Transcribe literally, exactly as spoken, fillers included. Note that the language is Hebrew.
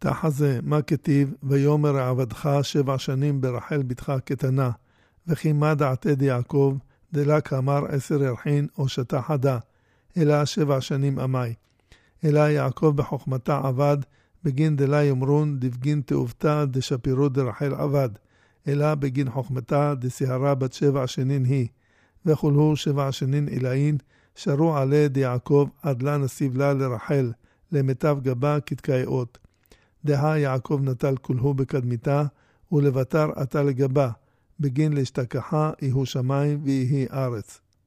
תחזה, מה כתיב, ויאמר עבדך שבע שנים ברחל בתך קטנה, וכי מה דעתד יעקב, דלה כאמר עשר ירחין או שתה חדה, אלא שבע שנים אמי. אלא יעקב בחוכמתה עבד, בגין דלה יאמרון דבגין תאובתה דשפירו דרחל עבד, אלא בגין חוכמתה דסהרה בת שבע שנין היא, וכולהו שבע שנין אלאין, שרו עלי דיעקב עד לה נסיב לה לרחל, למיטב גבה כתקייאות. דהה יעקב נטל כולהו בקדמיתה, ולבטר עתה לגבה, בגין להשתכחה יהיו שמיים ויהי ארץ.